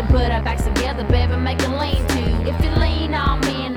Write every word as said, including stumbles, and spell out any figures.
put our backs together, baby, make a lean to. If you lean on me and